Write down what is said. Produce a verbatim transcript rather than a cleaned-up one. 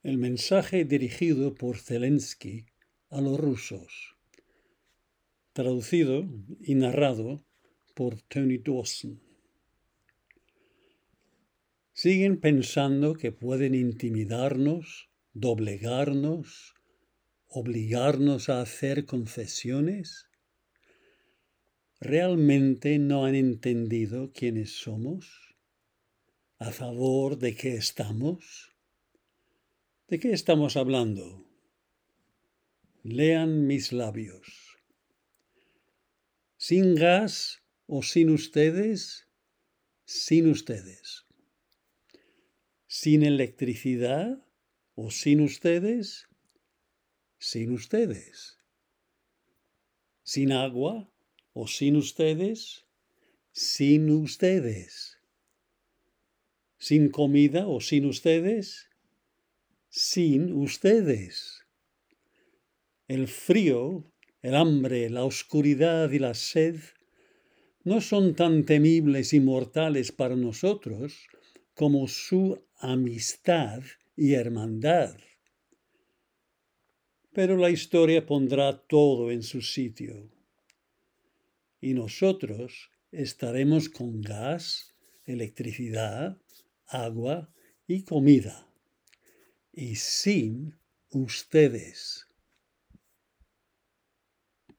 El mensaje dirigido por Zelensky a los rusos, traducido y narrado por Tony Dawson. ¿Siguen pensando que pueden intimidarnos, doblegarnos, obligarnos a hacer concesiones? ¿Realmente no han entendido quiénes somos? ¿A favor de qué estamos? ¿De qué estamos hablando? Lean mis labios. ¿Sin gas o sin ustedes? Sin ustedes. ¿Sin electricidad o sin ustedes? Sin ustedes. ¿Sin agua o sin ustedes? Sin ustedes. ¿Sin comida o sin ustedes? Sin ustedes. El frío, el hambre, la oscuridad y la sed no son tan temibles y mortales para nosotros como su amistad y hermandad. Pero la historia pondrá todo en su sitio. Y nosotros estaremos con gas, electricidad, agua y comida. Y sin ustedes.